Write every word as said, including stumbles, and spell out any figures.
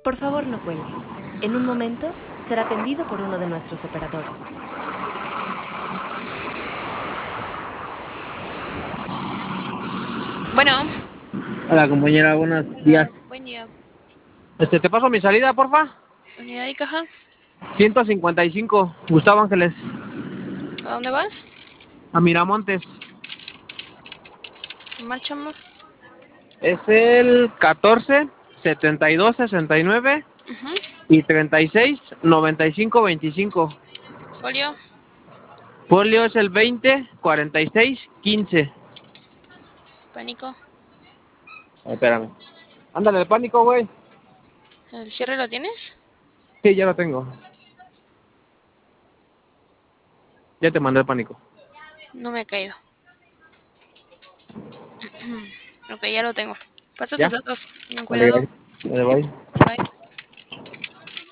Por favor, no cuelgue. En un momento será atendido por uno de nuestros operadores. Bueno, Hola compañera, buenos hola, días. buen día. Este, ¿te paso mi salida, porfa? ¿Unidad y caja? ciento cincuenta y cinco, Gustavo Ángeles, ¿A dónde vas? a Miramontes. Marchamos. Es el catorce, setenta y dos, sesenta y nueve Ujú. y treinta y seis, noventa y cinco, veinticinco. Folio. Folio es el veinte, cuarenta y seis, quince. Pánico. Ah, espérame. Ándale, el pánico, güey. ¿El cierre lo tienes? Sí, ya lo tengo. Ya te mandé el pánico. No me ha caído. Ok, ya lo tengo. Pasa tus ¿Ya? datos. Ten Vale, cuidado. gracias. Vale, bye.